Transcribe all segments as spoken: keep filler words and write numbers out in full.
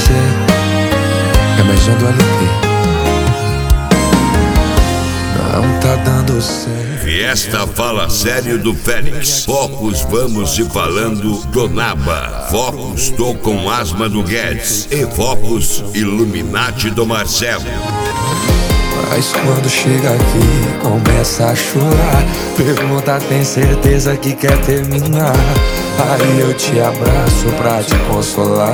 você, remejando L P. Não tá dando certo. Fiesta Fala Sério do Félix. Focus Vamos Te Falando do Naba. Focus Tô Com Asma do Guedes. E Focus Illuminati do Marcelo. Mas quando chega aqui, começa a chorar. Pergunta, tem certeza que quer terminar? Aí eu te abraço pra te consolar.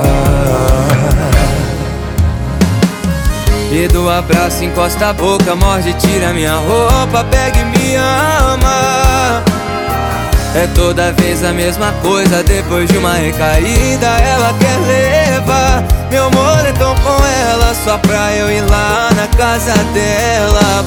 E do abraço encosta a boca, morde, tira minha roupa, pega e me ama. É toda vez a mesma coisa, depois de uma recaída ela quer levar meu moletom com ela, só pra eu ir lá na casa dela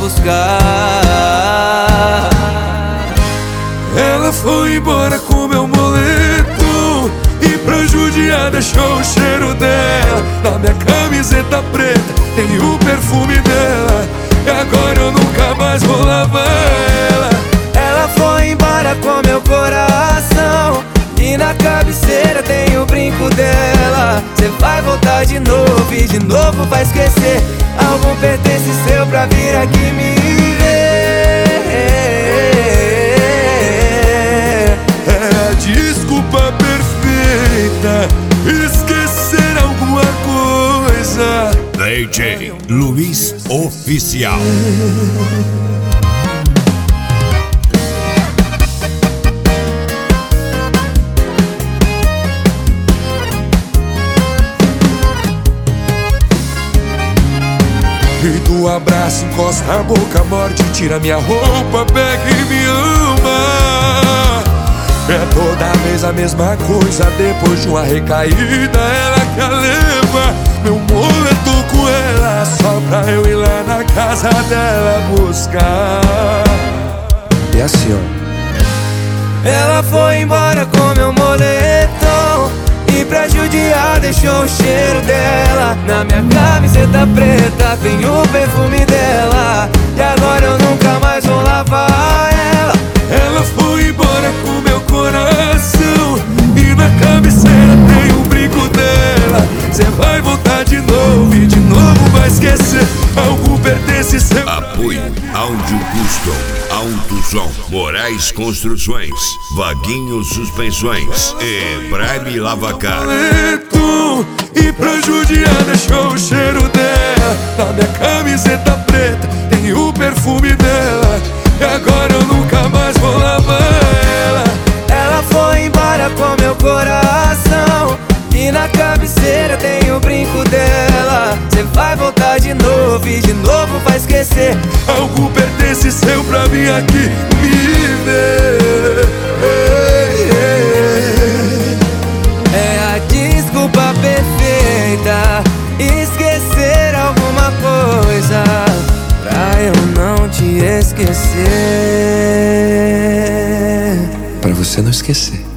buscar. Ela foi embora com meu moletom e pra judiar deixou o cheiro dela na minha camiseta preta, tem o perfume dela. E agora eu nunca mais vou lavar ela. Ela foi embora com meu coração e na cabeceira tem o brinco dela. Cê vai voltar de novo e de novo vai esquecer algum pertence seu pra vir aqui me ver. É a desculpa perfeita, esquecer alguma coisa. D J Luiz Oficial. E do abraço encosta a boca, morde, tira minha roupa, pega e me ama. É toda vez a mesma coisa, depois de uma recaída ela quer levar meu moletom com ela, só pra eu ir lá na casa dela buscar. E assim ó, ela foi embora com meu moletom e pra judiar deixou o cheiro dela na minha camiseta preta, tem o perfume dela. E agora eu nunca mais vou lavar ela. Ela foi embora com meu coração e na cabeceira tem o brinco dela. Cê vai voltar de novo e de novo vai esquecer algo pertence seu. Apoio Áudio Custom, Autosom, Moraes Construções, Vaguinho Suspensões e Prime Lavacar. E pra judiar deixou o cheiro dela na minha camiseta preta, tem o perfume dela. E agora eu nunca mais vou lavar ela. Ela foi embora com meu coração e na cabeceira tem o brinco dela. Cê vai voltar de novo e de novo vai esquecer algo pertence seu pra vir aqui me ver. É a desculpa perfeita, esquecer alguma coisa pra eu não te esquecer. Pra você não esquecer.